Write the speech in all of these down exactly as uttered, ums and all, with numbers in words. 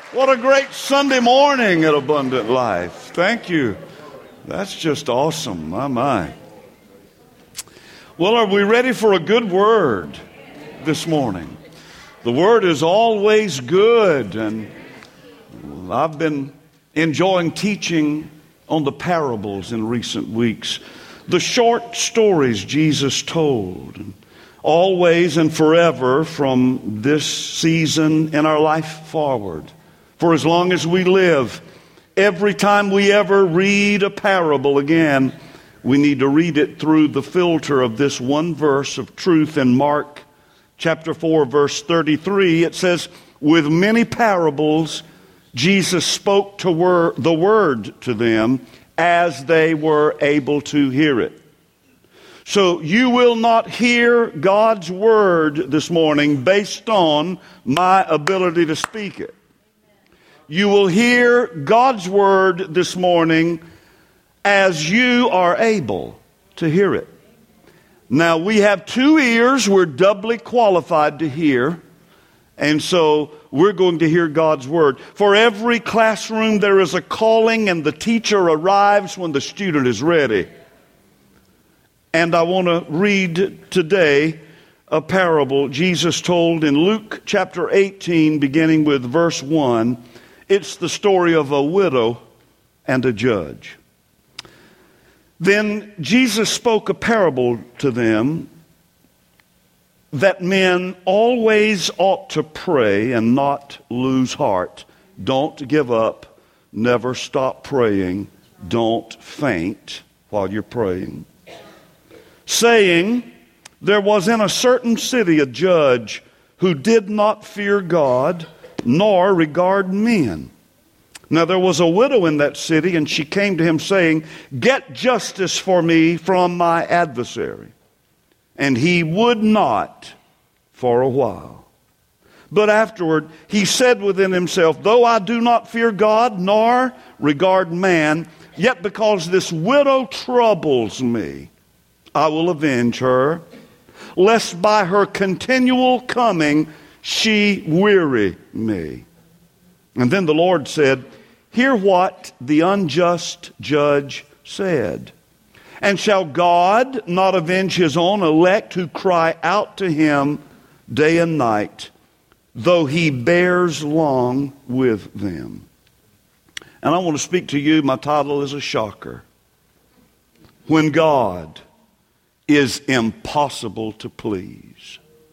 What a great Sunday morning at Abundant Life. Thank you. That's just awesome. My, my. Well, are we ready for a good word this morning? The word is always good, and I've been enjoying teaching on the parables in recent weeks. The short stories Jesus told, and always and forever from this season in our life forward. For as long as we live, every time we ever read a parable again, we need to read it through the filter of this one verse of truth in Mark chapter four, verse thirty-three. It says, with many parables, Jesus spoke to wor- the word to them as they were able to hear it. So you will not hear God's word this morning based on my ability to speak it. You will hear God's word this morning as you are able to hear it. Now, we have two ears we're doubly qualified to hear, and so we're going to hear God's word. For every classroom, there is a calling, and the teacher arrives when the student is ready. And I want to read today a parable Jesus told in Luke chapter eighteen, beginning with verse one. It's the story of a widow and a judge. Then Jesus spoke a parable to them that men always ought to pray and not lose heart. Don't give up. Never stop praying. Don't faint while you're praying. Saying, there was in a certain city a judge who did not fear God, nor regard men. Now there was a widow in that city, and she came to him saying, get justice for me from my adversary. And he would not for a while. But afterward he said within himself, though I do not fear God, nor regard man, yet because this widow troubles me, I will avenge her, lest by her continual coming she weary me. And then the Lord said, hear what the unjust judge said. And shall God not avenge his own elect who cry out to him day and night, though he bears long with them? And I want to speak to you. My title is a shocker. When God is impossible to please.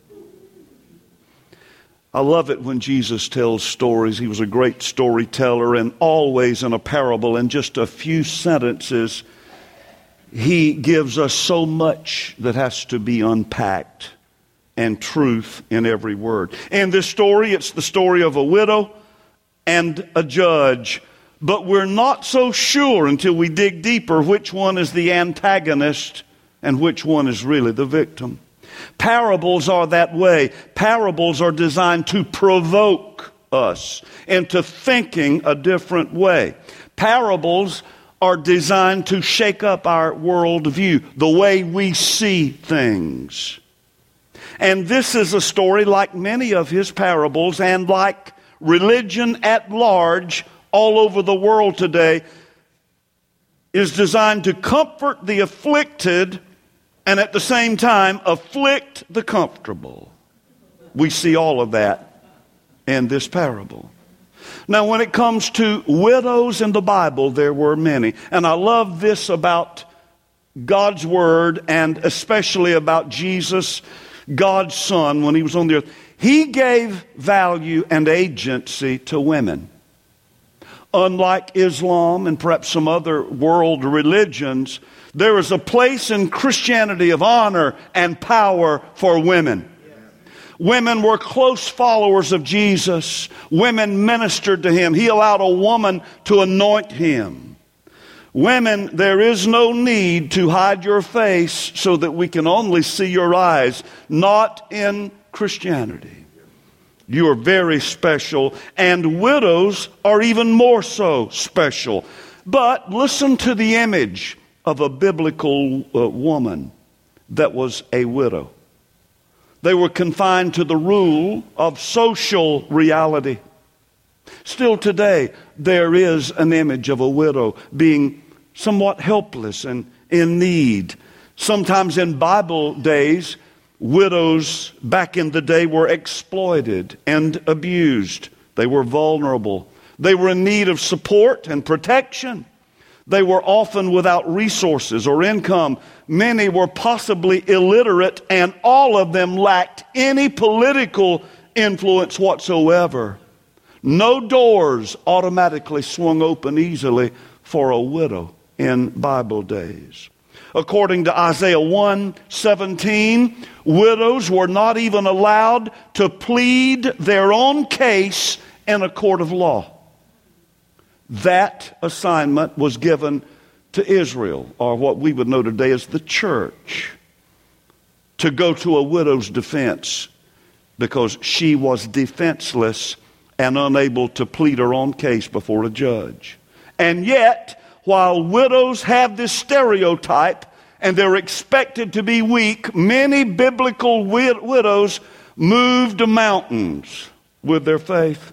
I love it when Jesus tells stories. He was a great storyteller, and always in a parable, in just a few sentences, he gives us so much that has to be unpacked, and truth in every word. In this story, it's the story of a widow and a judge, but we're not so sure until we dig deeper which one is the antagonist and which one is really the victim. Parables are that way. Parables are designed to provoke us into thinking a different way. Parables are designed to shake up our worldview, the way we see things. And this is a story, like many of his parables, and like religion at large all over the world today, is designed to comfort the afflicted and at the same time afflict the comfortable. We see all of that in this parable. Now, when it comes to widows in the Bible, there were many. And I love this about God's Word, and especially about Jesus, God's Son, when he was on the earth. He gave value and agency to women. Unlike Islam and perhaps some other world religions, there is a place in Christianity of honor and power for women. Women were close followers of Jesus. Women ministered to him. He allowed a woman to anoint him. Women, there is no need to hide your face so that we can only see your eyes. Not in Christianity. You are very special, and widows are even more so special. But listen to the image of a biblical uh, woman that was a widow. They were confined to the rule of social reality. Still today, there is an image of a widow being somewhat helpless and in need. Sometimes in Bible days, widows back in the day were exploited and abused. They were vulnerable. They were in need of support and protection. They were often without resources or income. Many were possibly illiterate, and all of them lacked any political influence whatsoever. No doors automatically swung open easily for a widow in Bible days. According to Isaiah one seventeen, widows were not even allowed to plead their own case in a court of law. That assignment was given to Israel, or what we would know today as the church, to go to a widow's defense because she was defenseless and unable to plead her own case before a judge. And yet, while widows have this stereotype and they're expected to be weak, many biblical wid- widows moved mountains with their faith.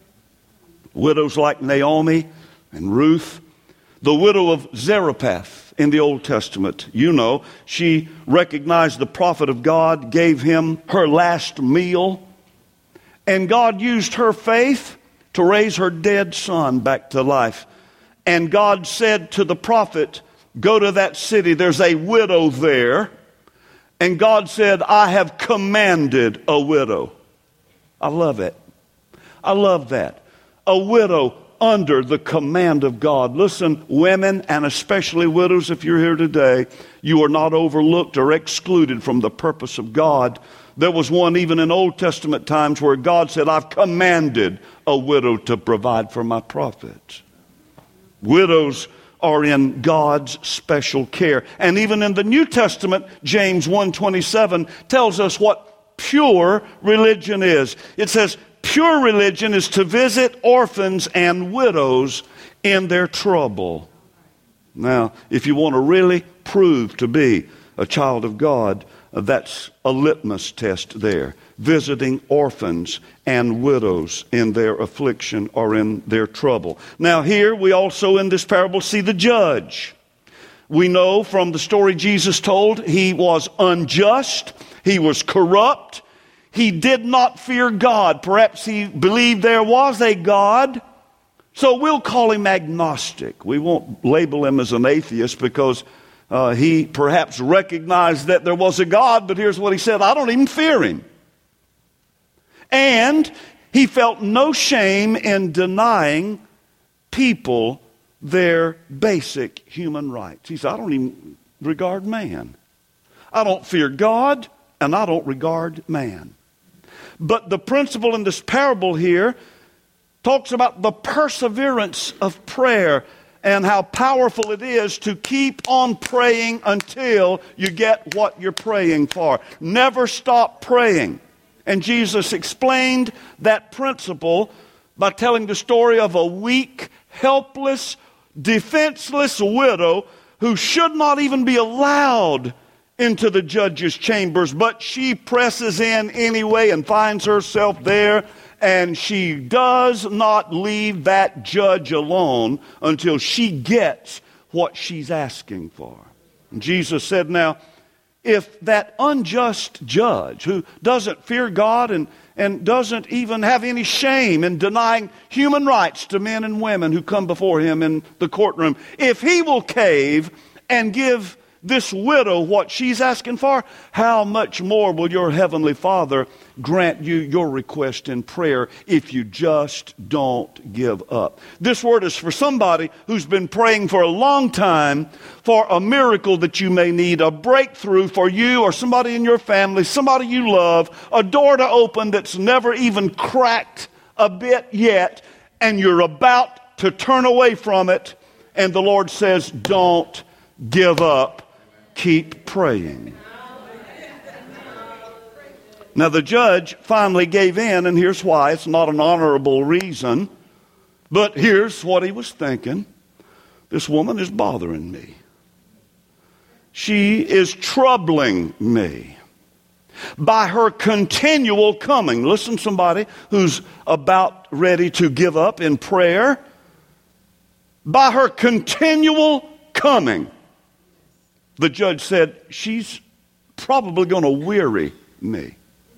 Widows like Naomi and Ruth. The widow of Zarephath in the Old Testament, you know, she recognized the prophet of God, gave him her last meal, and God used her faith to raise her dead son back to life. And God said to the prophet, go to that city, there's a widow there. And God said, I have commanded a widow. I love it. I love that. A widow under the command of God. Listen, women, and especially widows, if you're here today, you are not overlooked or excluded from the purpose of God. There was one even in Old Testament times where God said, I've commanded a widow to provide for my prophets. Widows are in God's special care. And even in the New Testament, James one twenty-seven tells us what pure religion is. It says, pure religion is to visit orphans and widows in their trouble. Now, if you want to really prove to be a child of God, that's a litmus test there. Visiting orphans and widows in their affliction or in their trouble. Now here we also in this parable see the judge. We know from the story Jesus told, he was unjust, he was corrupt, he did not fear God. Perhaps he believed there was a God, so we'll call him agnostic. We won't label him as an atheist because uh, he perhaps recognized that there was a God, but here's what he said, I don't even fear him. And he felt no shame in denying people their basic human rights. He said, I don't even regard man. I don't fear God, and I don't regard man. But the principle in this parable here talks about the perseverance of prayer and how powerful it is to keep on praying until you get what you're praying for. Never stop praying. And Jesus explained that principle by telling the story of a weak, helpless, defenseless widow who should not even be allowed into the judge's chambers, but she presses in anyway and finds herself there, and she does not leave that judge alone until she gets what she's asking for. And Jesus said, now, if that unjust judge who doesn't fear God and, and doesn't even have any shame in denying human rights to men and women who come before him in the courtroom, if he will cave and give this widow what she's asking for, how much more will your heavenly Father grant you your request in prayer if you just don't give up? This word is for somebody who's been praying for a long time for a miracle that you may need, a breakthrough for you or somebody in your family, somebody you love, a door to open that's never even cracked a bit yet, and you're about to turn away from it, and the Lord says, don't give up. Keep praying. Now the judge finally gave in, and here's why. It's not an honorable reason, but here's what he was thinking. This woman is bothering me. She is troubling me. By her continual coming. Listen, somebody who's about ready to give up in prayer. By her continual coming. The judge said, she's probably going to weary me.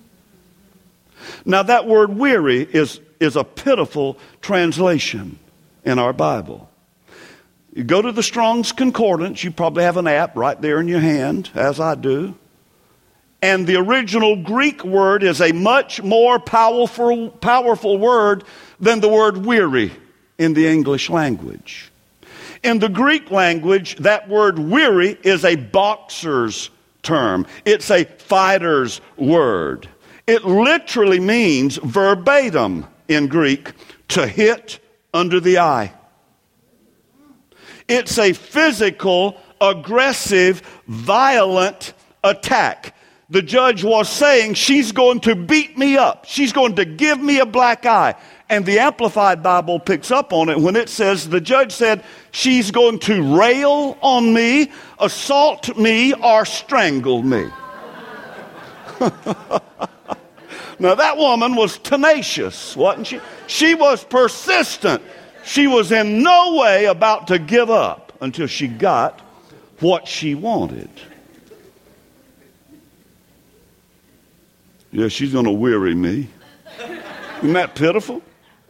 Now that word weary is, is a pitiful translation in our Bible. You go to the Strong's Concordance, you probably have an app right there in your hand, as I do. And the original Greek word is a much more powerful, powerful word than the word weary in the English language. In the Greek language, that word weary is a boxer's term. It's a fighter's word. It literally means verbatim in Greek, to hit under the eye. It's a physical, aggressive, violent attack. The judge was saying, she's going to beat me up. She's going to give me a black eye. And the Amplified Bible picks up on it when it says, the judge said, she's going to rail on me, assault me, or strangle me. Now that woman was tenacious, wasn't she? She was persistent. She was in no way about to give up until she got what she wanted. Yeah, she's going to weary me. Isn't that pitiful?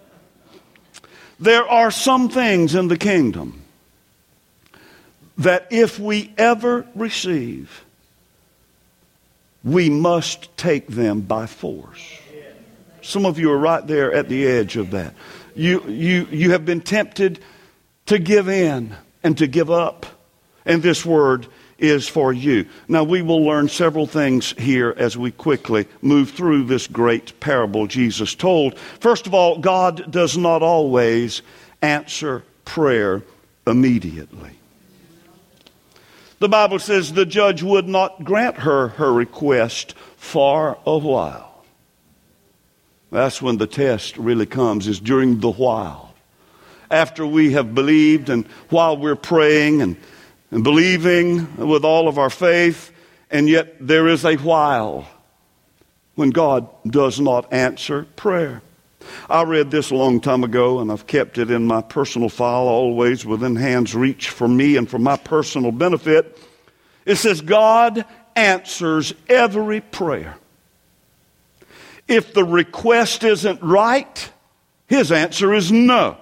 There are some things in the kingdom that if we ever receive, we must take them by force. Some of you are right there at the edge of that. You, you, you have been tempted to give in and to give up. And this word is for you. Now we will learn several things here as we quickly move through this great parable Jesus told. First of all, God does not always answer prayer immediately. The Bible says the judge would not grant her her request for a while. That's when the test really comes, is during the while. After we have believed and while we're praying and And believing with all of our faith, and yet there is a while when God does not answer prayer. I read this a long time ago, and I've kept it in my personal file, always within hand's reach for me and for my personal benefit. It says, God answers every prayer. If the request isn't right, His answer is no.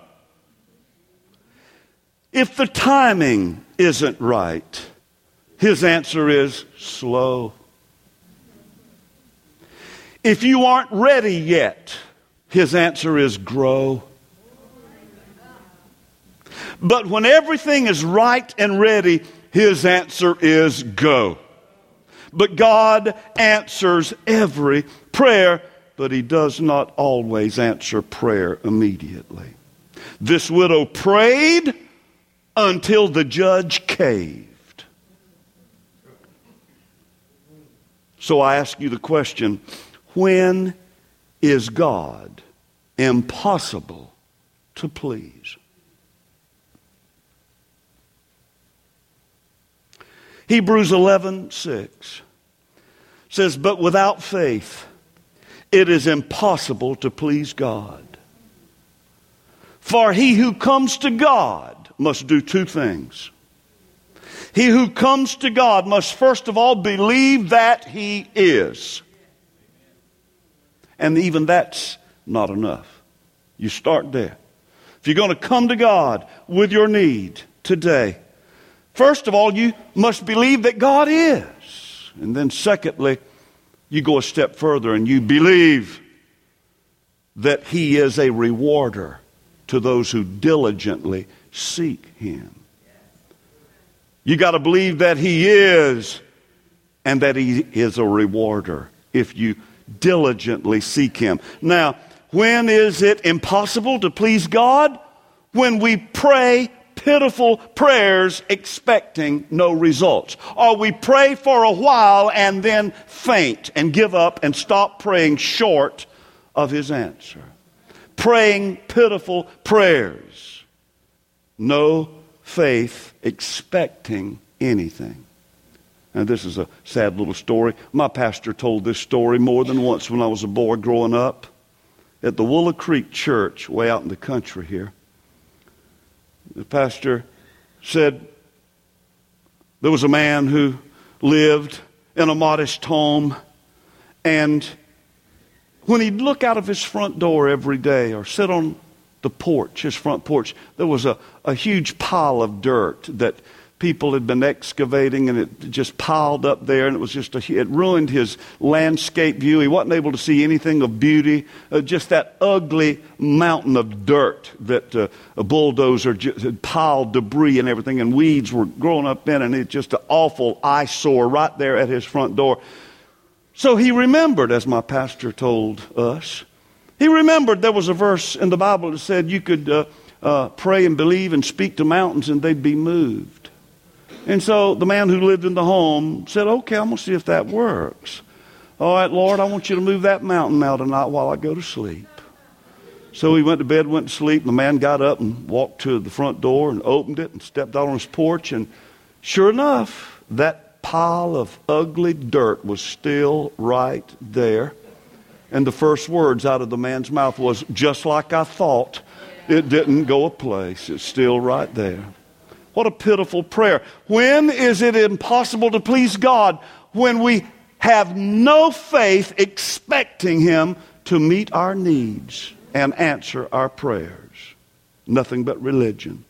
If the timing isn't right, His answer is slow. If you aren't ready yet, His answer is grow. But when everything is right and ready, His answer is go. But God answers every prayer, but He does not always answer prayer immediately. This widow prayed until the judge caved. So I ask you the question, when is God impossible to please? Hebrews eleven six says, but without faith it is impossible to please God. For he who comes to God must do two things. He who comes to God must first of all believe that He is. And even that's not enough. You start there. If you're going to come to God with your need today, first of all, you must believe that God is. And then secondly, you go a step further and you believe that He is a rewarder to those who diligently seek Him. You got to believe that He is, and that He is a rewarder if you diligently seek Him. Now, when is it impossible to please God? When we pray pitiful prayers expecting no results. Or we pray for a while and then faint and give up and stop praying short of His answer. Praying pitiful prayers. No faith expecting anything. And this is a sad little story. My pastor told this story more than once when I was a boy growing up at the Willow Creek Church way out in the country here. The pastor said there was a man who lived in a modest home, and when he'd look out of his front door every day or sit on the porch, his front porch, there was a, a huge pile of dirt that people had been excavating, and it just piled up there, and it was just a, it ruined his landscape view. He wasn't able to see anything of beauty, uh, just that ugly mountain of dirt that uh, a bulldozer just had piled debris and everything, and weeds were growing up in, and it's just an awful eyesore right there at his front door. So he remembered, as my pastor told us, he remembered there was a verse in the Bible that said you could uh, uh, pray and believe and speak to mountains and they'd be moved. And so the man who lived in the home said, okay, I'm going to see if that works. All right, Lord, I want you to move that mountain now tonight while I go to sleep. So he went to bed, went to sleep, and the man got up and walked to the front door and opened it and stepped out on his porch. And sure enough, that pile of ugly dirt was still right there. And the first words out of the man's mouth was, just like I thought. It didn't go a place. It's still right there. What a pitiful prayer. When is it impossible to please God? When we have no faith expecting Him to meet our needs and answer our prayers. Nothing but religion.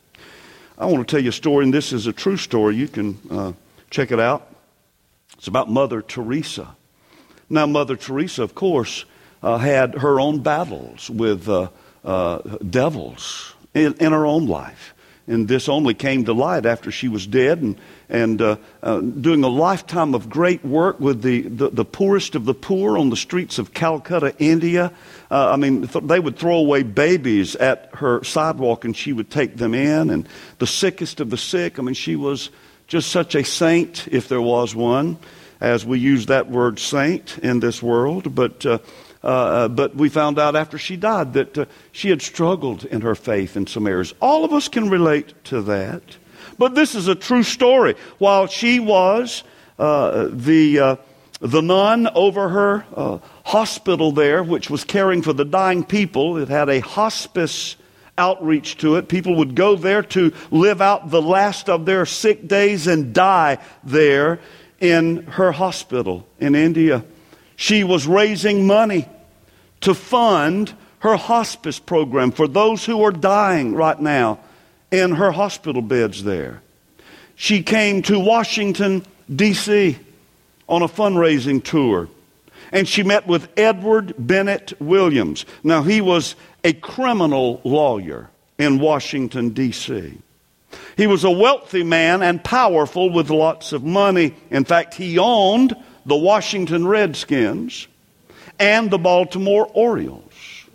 I want to tell you a story, and this is a true story. You can uh, check it out. It's about Mother Teresa. Now, Mother Teresa, of course, uh, had her own battles with uh, uh, devils in, in her own life. And this only came to light after she was dead and, and uh, uh, doing a lifetime of great work with the, the, the poorest of the poor on the streets of Calcutta, India. Uh, I mean, th- they would throw away babies at her sidewalk and she would take them in. And the sickest of the sick, I mean, she was just such a saint, if there was one, as we use that word saint in this world. But uh, Uh, but we found out after she died that uh, she had struggled in her faith in some areas. All of us can relate to that. But this is a true story. While she was uh, the uh, the nun over her uh, hospital there, which was caring for the dying people, it had a hospice outreach to it. People would go there to live out the last of their sick days and die there in her hospital in India. She was raising money to fund her hospice program for those who are dying right now in her hospital beds there. She came to Washington, D C on a fundraising tour, and she met with Edward Bennett Williams. Now, he was a criminal lawyer in Washington, D C He was a wealthy man and powerful with lots of money. In fact, he owned the Washington Redskins and the Baltimore Orioles.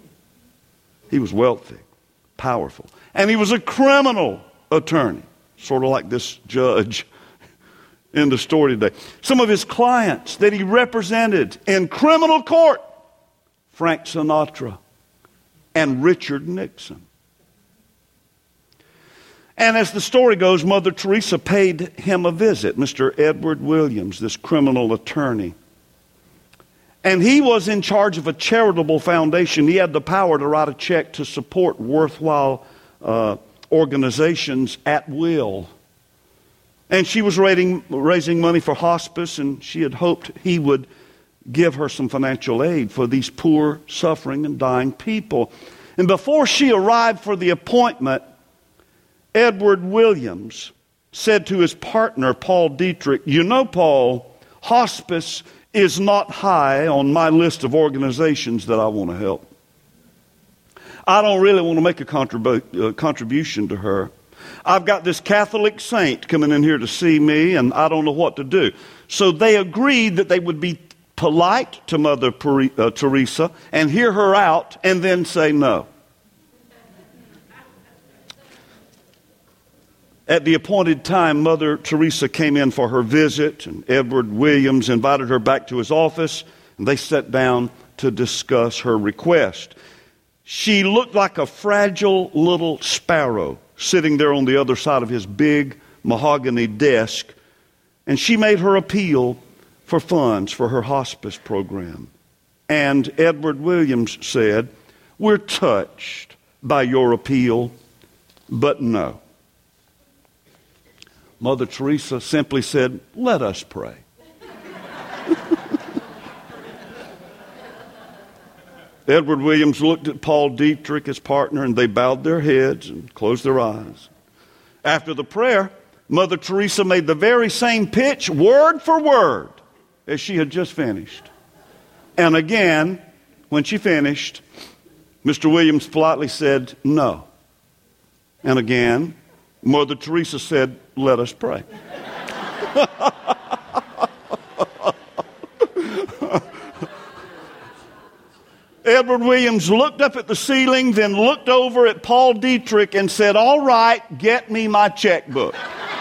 He was wealthy, powerful, and he was a criminal attorney, sort of like this judge in the story today. Some of his clients that he represented in criminal court, Frank Sinatra and Richard Nixon. And as the story goes, Mother Teresa paid him a visit, Mister Edward Williams, this criminal attorney. And he was in charge of a charitable foundation. He had the power to write a check to support worthwhile uh, organizations at will. And she was raising, raising money for hospice, and she had hoped he would give her some financial aid for these poor, suffering, and dying people. And before she arrived for the appointment, Edward Williams said to his partner, Paul Dietrich, you know, Paul, hospice is not high on my list of organizations that I want to help. I don't really want to make a contrib- uh, contribution to her. I've got this Catholic saint coming in here to see me, and I don't know what to do. So they agreed that they would be polite to Mother Pere- uh, Teresa and hear her out and then say no. At the appointed time, Mother Teresa came in for her visit, and Edward Williams invited her back to his office, and they sat down to discuss her request. She looked like a fragile little sparrow sitting there on the other side of his big mahogany desk, And she made her appeal for funds for her hospice program. And Edward Williams said, "We're touched by your appeal, but no." Mother Teresa simply said, "Let us pray." Edward Williams looked at Paul Dietrich, his partner, and they bowed their heads and closed their eyes. After the prayer, Mother Teresa made the very same pitch, word for word, as she had just finished. And again, when she finished, Mister Williams politely said, "No." And again, Mother Teresa said, "Let us pray." Edward Williams looked up at the ceiling, then looked over at Paul Dietrich and said, "All right, get me my checkbook."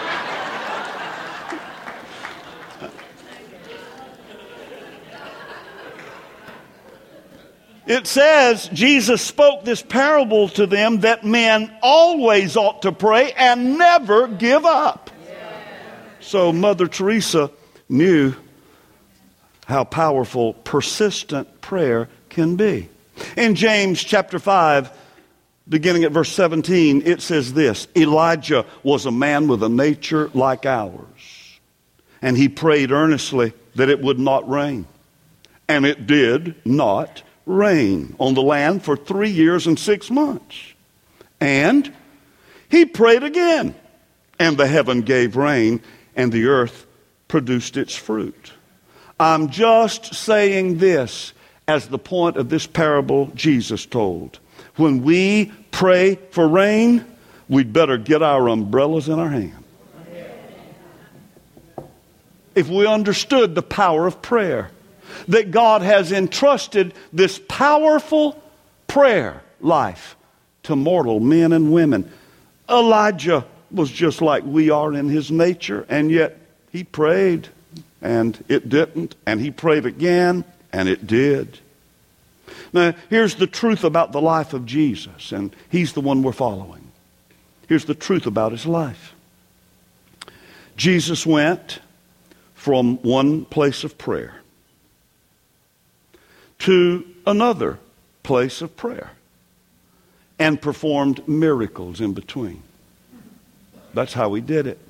It says Jesus spoke this parable to them that men always ought to pray and never give up. So Mother Teresa knew how powerful persistent prayer can be. In James chapter five, beginning at verse seventeen, it says this: Elijah was a man with a nature like ours, and he prayed earnestly that it would not rain. And it did not rain on the land for three years and six months. And he prayed again, and the heaven gave rain, and the earth produced its fruit. I'm just saying this as the point of this parable Jesus told. When we pray for rain, we'd better get our umbrellas in our hand. If we understood the power of prayer, that God has entrusted this powerful prayer life to mortal men and women. Elijah was just like we are in his nature, and yet he prayed and it didn't, and he prayed again and it did. Now, here's the truth about the life of Jesus, and he's the one we're following. Here's the truth about his life. Jesus went from one place of prayer to another place of prayer and performed miracles in between. That's how he did it.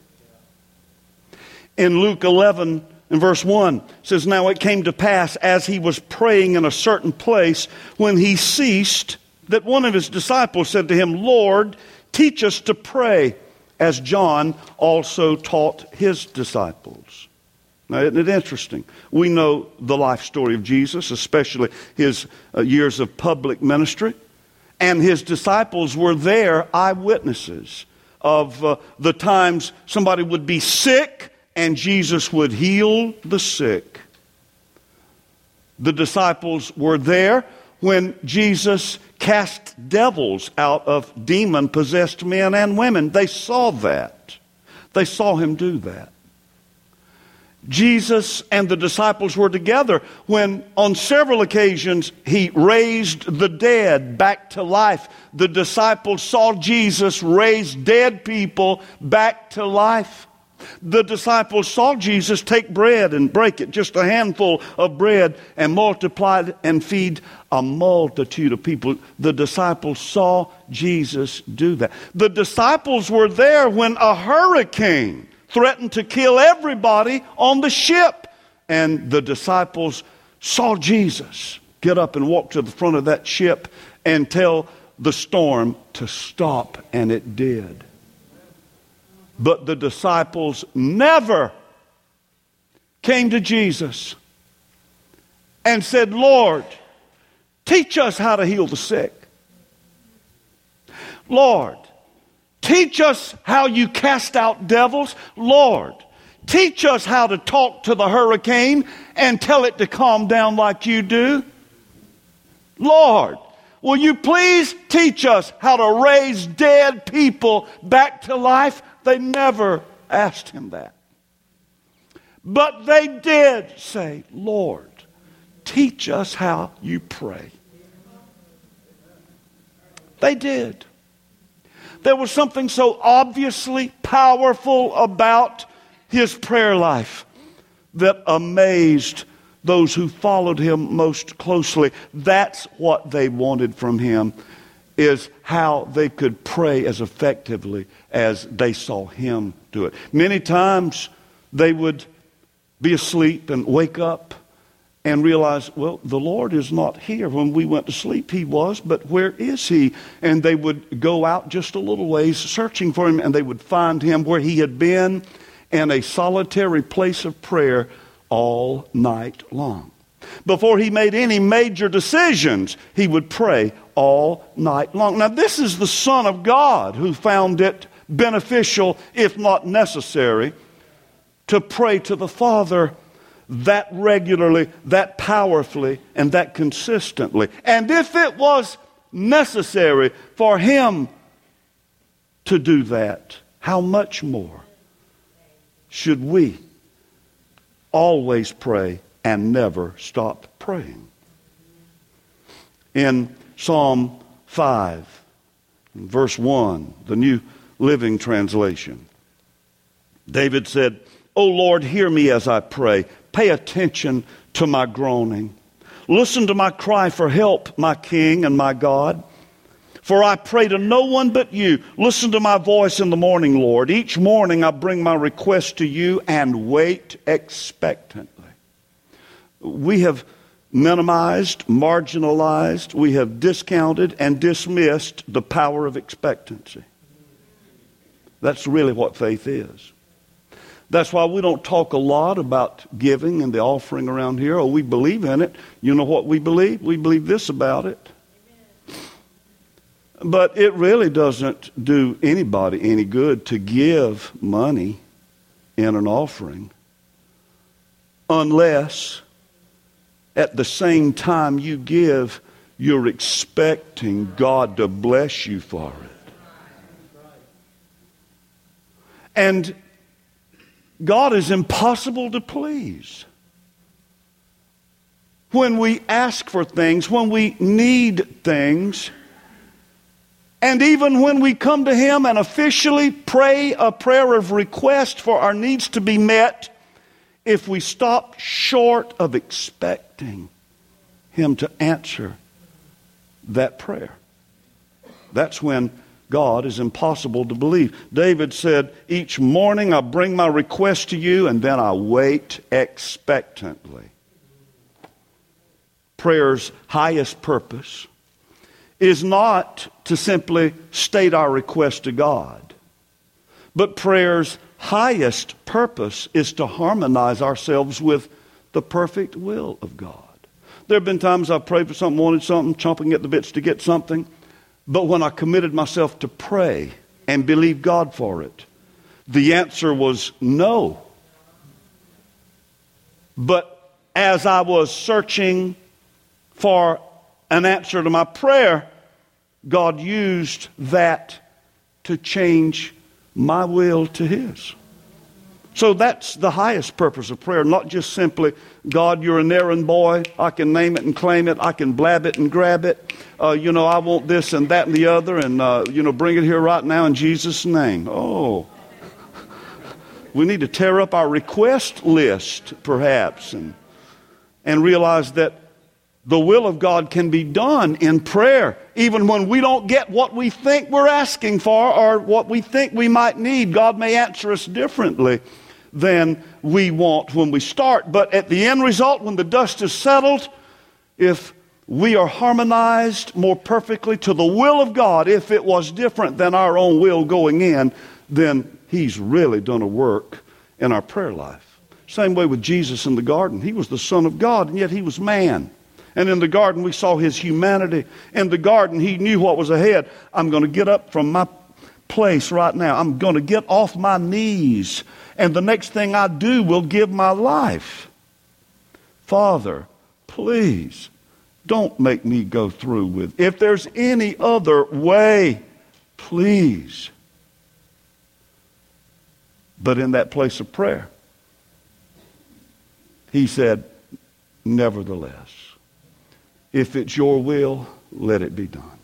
In Luke eleven and verse one, it says, "Now it came to pass as he was praying in a certain place, when he ceased, that one of his disciples said to him, 'Lord, teach us to pray, as John also taught his disciples.'" Now, isn't it interesting? We know the life story of Jesus, especially his uh, years of public ministry. And his disciples were there eyewitnesses of uh, the times somebody would be sick and Jesus would heal the sick. The disciples were there when Jesus cast devils out of demon-possessed men and women. They saw that. They saw him do that. Jesus and the disciples were together when on several occasions he raised the dead back to life. The disciples saw Jesus raise dead people back to life. The disciples saw Jesus take bread and break it, just a handful of bread, and multiply it and feed a multitude of people. The disciples saw Jesus do that. The disciples were there when a hurricane threatened to kill everybody on the ship. And the disciples saw Jesus get up and walk to the front of that ship and tell the storm to stop, and it did. But the disciples never came to Jesus and said, "Lord, teach us how to heal the sick. Lord, teach us how you cast out devils. Lord, teach us how to talk to the hurricane and tell it to calm down like you do. Lord, will you please teach us how to raise dead people back to life?" They never asked him that. But they did say, "Lord, teach us how you pray." They did. There was something so obviously powerful about his prayer life that amazed those who followed him most closely. That's what they wanted from him, is how they could pray as effectively as they saw him do it. Many times they would be asleep and wake up and realize, well, the Lord is not here. When we went to sleep, he was, but where is he? And they would go out just a little ways searching for him, and they would find him where he had been in a solitary place of prayer all night long. Before he made any major decisions, he would pray all night long. Now, this is the Son of God who found it beneficial, if not necessary, to pray to the Father that regularly, that powerfully, and that consistently. And if it was necessary for him to do that, how much more should we always pray and never stop praying? In Psalm five, verse one, the New Living Translation, David said, "O Lord, hear me as I pray. Pay attention to my groaning. Listen to my cry for help, my King and my God. For I pray to no one but you. Listen to my voice in the morning, Lord. Each morning I bring my request to you and wait expectantly." We have minimized, marginalized, we have discounted and dismissed the power of expectancy. That's really what faith is. That's why we don't talk a lot about giving and the offering around here. Oh, we believe in it. You know what we believe? We believe this about it. But it really doesn't do anybody any good to give money in an offering unless at the same time you give, you're expecting God to bless you for it. And God is impossible to please. When we ask for things, when we need things, and even when we come to him and officially pray a prayer of request for our needs to be met, if we stop short of expecting him to answer that prayer, that's when God is impossible to believe. David said, "Each morning I bring my request to you, and then I wait expectantly." Prayer's highest purpose is not to simply state our request to God, but prayer's highest purpose is to harmonize ourselves with the perfect will of God. There have been times I've prayed for something, wanted something, chomping at the bits to get something, but when I committed myself to pray and believe God for it, the answer was no. But as I was searching for an answer to my prayer, God used that to change my will to his. So that's the highest purpose of prayer, not just simply, God, you're an errand boy. I can name it and claim it. I can blab it and grab it. Uh, you know, I want this and that and the other, and, uh, you know, bring it here right now in Jesus' name. Oh. We need to tear up our request list, perhaps, and, and realize that the will of God can be done in prayer, even when we don't get what we think we're asking for or what we think we might need. God may answer us differently than we want when we start. But at the end result, when the dust is settled, if we are harmonized more perfectly to the will of God, if it was different than our own will going in, then he's really done a work in our prayer life. Same way with Jesus in the garden. He was the Son of God, and yet he was man. And in the garden, we saw his humanity. In the garden, he knew what was ahead. I'm going to get up from my place right now. I'm going to get off my knees. And the next thing I do will give my life. Father, please, don't make me go through with. If there's any other way, please. But in that place of prayer, he said, nevertheless, if it's your will, let it be done.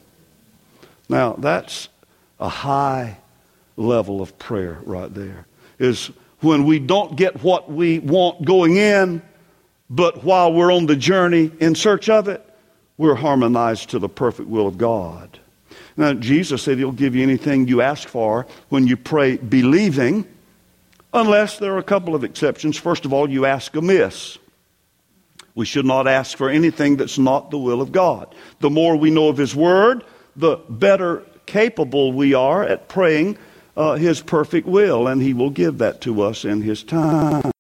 Now, that's a high level of prayer right there. Is when we don't get what we want going in, but while we're on the journey in search of it, we're harmonized to the perfect will of God. Now, Jesus said He'll give you anything you ask for when you pray believing, unless there are a couple of exceptions. First of all, you ask amiss. We should not ask for anything that's not the will of God. The more we know of His Word, the better capable we are at praying uh, His perfect will, and He will give that to us in His time.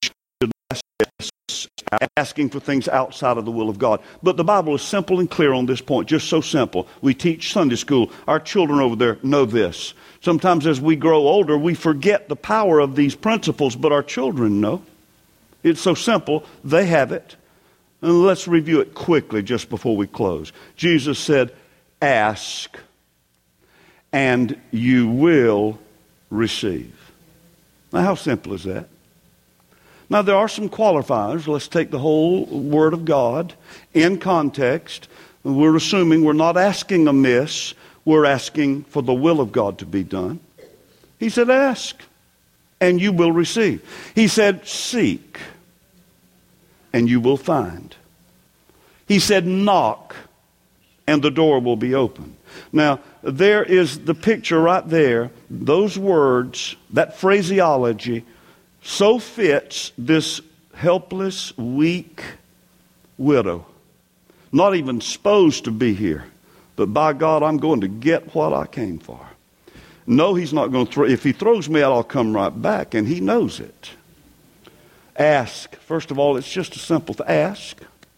Asking for things outside of the will of God. But the Bible is simple and clear on this point, just so simple. We teach Sunday school. Our children over there know this. Sometimes as we grow older, we forget the power of these principles, but our children know. It's so simple, they have it. And let's review it quickly just before we close. Jesus said, ask, and you will receive. Now, how simple is that? Now, there are some qualifiers. Let's take the whole Word of God in context. We're assuming we're not asking amiss. We're asking for the will of God to be done. He said, ask, and you will receive. He said, seek, and you will find. He said, knock, and the door will be open. Now, there is the picture right there. Those words, that phraseology, so fits this helpless, weak widow. Not even supposed to be here. But by God, I'm going to get what I came for. No, He's not going to throw. If He throws me out, I'll come right back. And He knows it. Ask. First of all, it's just a simple to ask.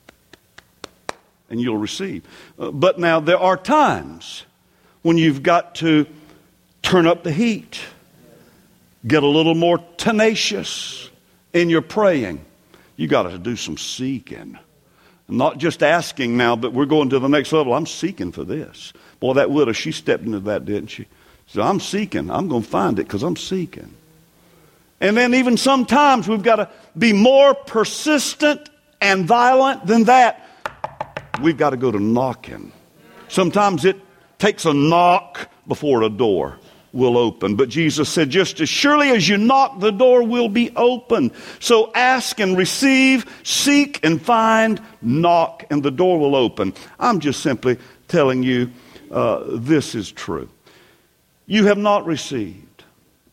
And you'll receive. Uh, but now, there are times when you've got to turn up the heat. Get a little more tenacious in your praying. You got to do some seeking. Not just asking now, but we're going to the next level. I'm seeking for this. Boy, that widow, she stepped into that, didn't she? So I'm seeking. I'm going to find it because I'm seeking. And then even sometimes we've got to be more persistent and violent than that. We've got to go to knocking. Sometimes it takes a knock before a door will open. But Jesus said, just as surely as you knock, the door will be open. So ask and receive, seek and find, knock, and the door will open. I'm just simply telling you uh, this is true. You have not received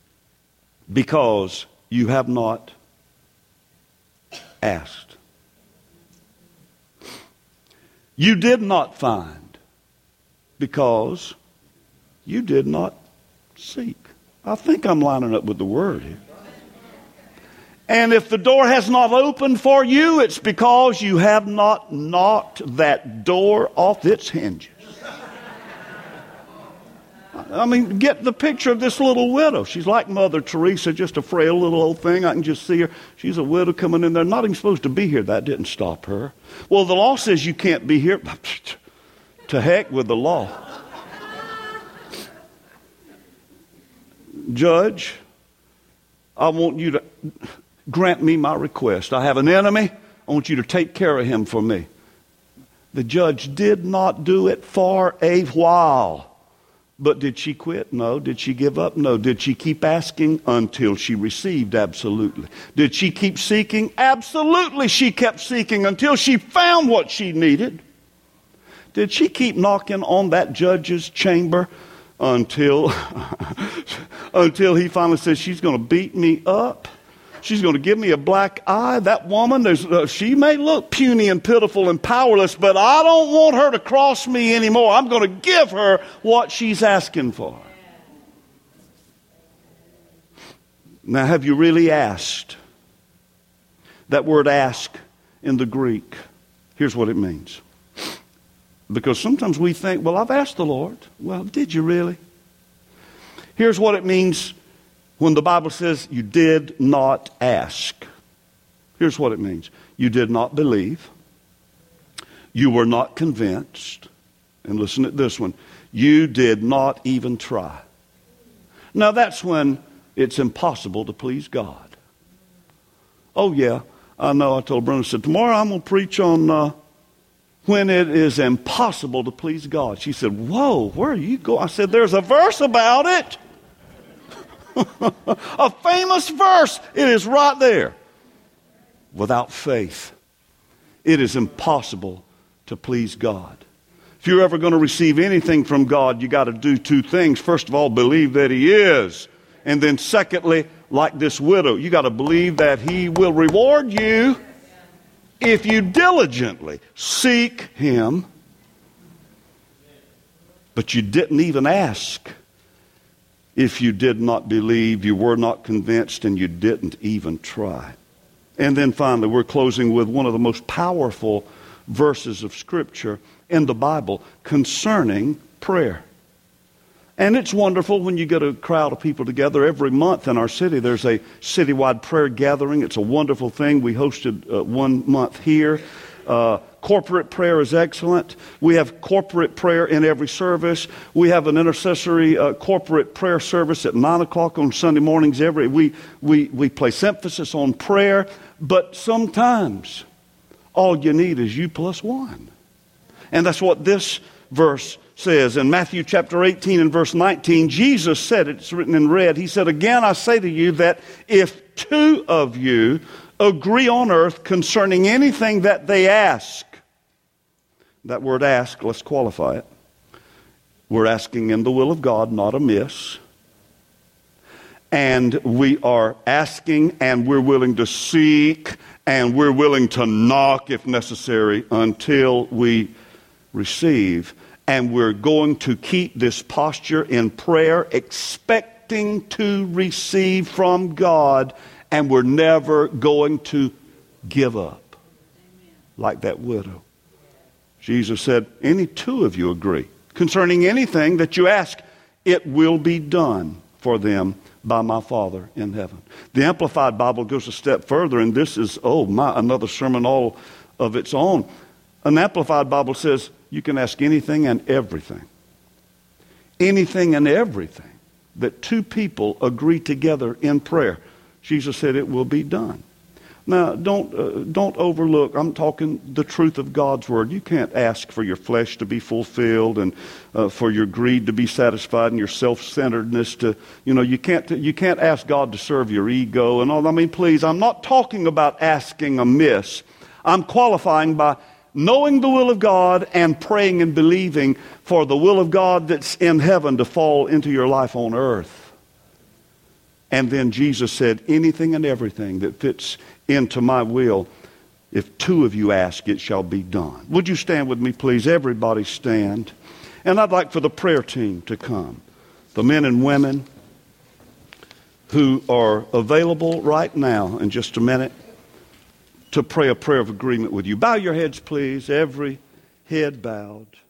because you have not asked. You did not find because you did not seek. I think I'm lining up with the Word here. And if the door has not opened for you, it's because you have not knocked that door off its hinges. I mean, get the picture of this little widow. She's like Mother Teresa, just a frail little old thing. I can just see her. She's a widow coming in there, not even supposed to be here. That didn't stop her. Well, the law says you can't be here. To heck with the law. Judge, I want you to grant me my request. I have an enemy. I want you to take care of him for me. The judge did not do it for a while. But did she quit? No. Did she give up? No. Did she keep asking? Until she received? Absolutely. Did she keep seeking? Absolutely. She kept seeking until she found what she needed. Did she keep knocking on that judge's chamber until, until he finally says, she's going to beat me up? She's going to give me a black eye. That woman, there's, uh, she may look puny and pitiful and powerless, but I don't want her to cross me anymore. I'm going to give her what she's asking for. Now, have you really asked? That word ask in the Greek, here's what it means. Because sometimes we think, well, I've asked the Lord. Well, did you really? Here's what it means when the Bible says you did not ask. Here's what it means. You did not believe. You were not convinced. And listen to this one. You did not even try. Now that's when it's impossible to please God. Oh yeah, I know. I told Brenda, I said, tomorrow I'm going to preach on uh, when it is impossible to please God. She said, whoa, where are you going? I said, there's a verse about it. A famous verse. It is right there. Without faith, it is impossible to please God. If you're ever going to receive anything from God, you got to do two things. First of all, believe that He is. And then secondly, like this widow, you got to believe that He will reward you if you diligently seek Him. But you didn't even ask if you did not believe, you were not convinced, and you didn't even try. And then finally, we're closing with one of the most powerful verses of Scripture in the Bible concerning prayer. And it's wonderful when you get a crowd of people together. Every month in our city, there's a citywide prayer gathering. It's a wonderful thing. We hosted uh, one month here. Uh, corporate prayer is excellent. We have corporate prayer in every service. We have an intercessory uh, corporate prayer service at nine o'clock on Sunday mornings. Every we we we place emphasis on prayer, but sometimes all you need is you plus one, and that's what this verse says. In Matthew chapter eighteen and verse nineteen, Jesus said it. It's written in red. He said, "Again, I say to you that if two of you agree on earth concerning anything that they ask." That word ask, let's qualify it. We're asking in the will of God, not amiss. And we are asking, and we're willing to seek, and we're willing to knock if necessary until we receive. And we're going to keep this posture in prayer, expecting to receive from God. And we're never going to give up like that widow. Jesus said, any two of you agree concerning anything that you ask, it will be done for them by my Father in heaven. The Amplified Bible goes a step further, and this is, oh my, another sermon all of its own. An Amplified Bible says you can ask anything and everything. Anything and everything that two people agree together in prayer. Jesus said it will be done. Now, don't uh, don't overlook, I'm talking the truth of God's Word. You can't ask for your flesh to be fulfilled and uh, for your greed to be satisfied and your self-centeredness to, you know, you can't you can't ask God to serve your ego and all. I mean, please, I'm not talking about asking amiss. I'm qualifying by knowing the will of God and praying and believing for the will of God that's in heaven to fall into your life on earth. And then Jesus said, anything and everything that fits into my will, if two of you ask, it shall be done. Would you stand with me, please? Everybody stand. And I'd like for the prayer team to come. The men and women who are available right now in just a minute to pray a prayer of agreement with you. Bow your heads, please. Every head bowed.